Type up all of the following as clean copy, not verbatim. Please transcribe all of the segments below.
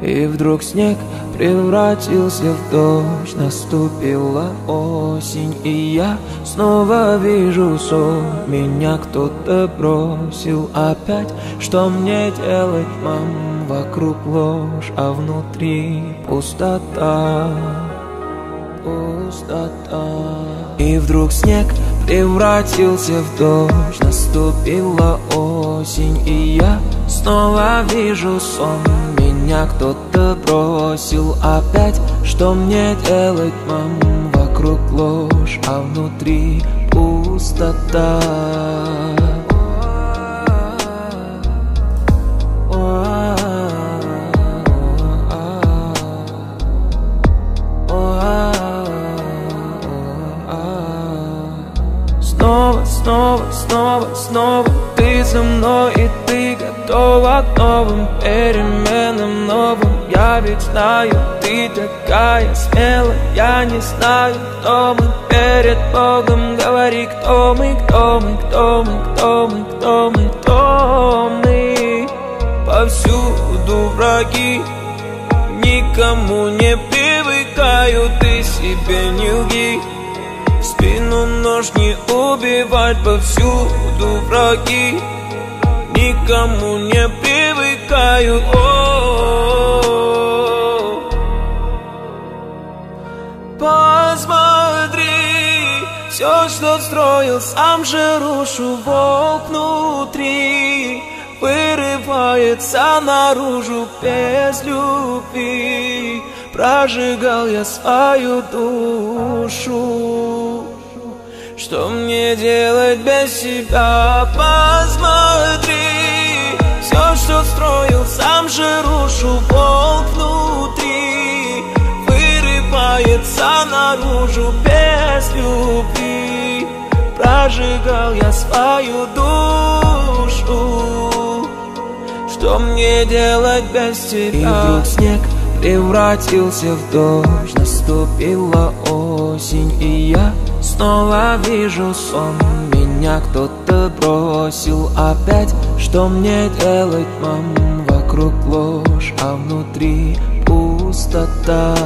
И вдруг снег превратился в дождь. Наступила осень, и я снова вижу сон. Меня кто-то бросил опять. Что мне делать, мам? Вокруг ложь, а внутри пустота. Пустота. И вдруг снег превратился в дождь. Наступила осень, и я снова вижу сон. Меня кто-то бросил опять. Что мне делать, мам? Вокруг ложь, а внутри пустота. Снова ты со мной, и ты готова к новым переменам, новым. Я ведь знаю, ты такая смелая. Я не знаю, кто мы перед Богом. Говори, кто мы, кто мы, кто мы, кто мы, кто мы, кто мы. Повсюду враги, никому не привыкаю. Ты себе не лги, в спину нож не убивать. Повсюду враги, никому не привыкаю. Посмотри, все, что строил, сам же рушу. Волк внутри вырывается наружу без любви. Прожигал я свою душу. Что мне делать без тебя? Посмотри, все, что строил, сам же рушу. Волк внутри вырывается наружу без любви. Прожигал я свою душу. Что мне делать без тебя? И вдруг снег превратился в дождь. Наступила осень, и я снова вижу сон. Меня кто-то бросил опять. Что мне делать, мам? Вокруг ложь, а внутри пустота.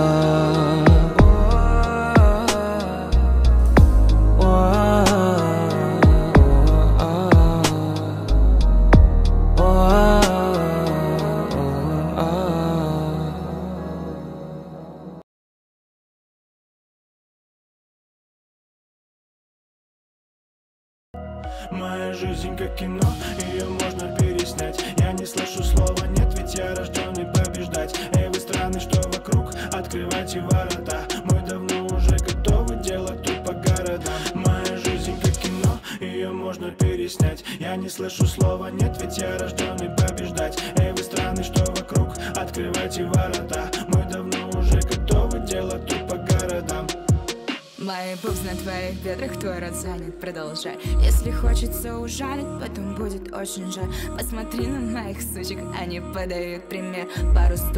Моя жизнь как кино, ее можно переснять. Я не слышу слова нет, ведь я рожденный побеждать. Эй, вы страны, что вокруг, открывайте ворота. Мы давно уже готовы делать тут по городам. Моя жизнь как кино, ее можно переснять. Я не слышу слова нет, ведь я рожденный побеждать. Эй, вы страны, что вокруг, открывайте ворота. Мы давно уже готовы делать тут по городам. Мои пупс на твоих бедрах, твой рот занят, продолжай. Если хочется ужалить, потом будет очень жаль. Посмотри на моих сучек, они подают пример. Пару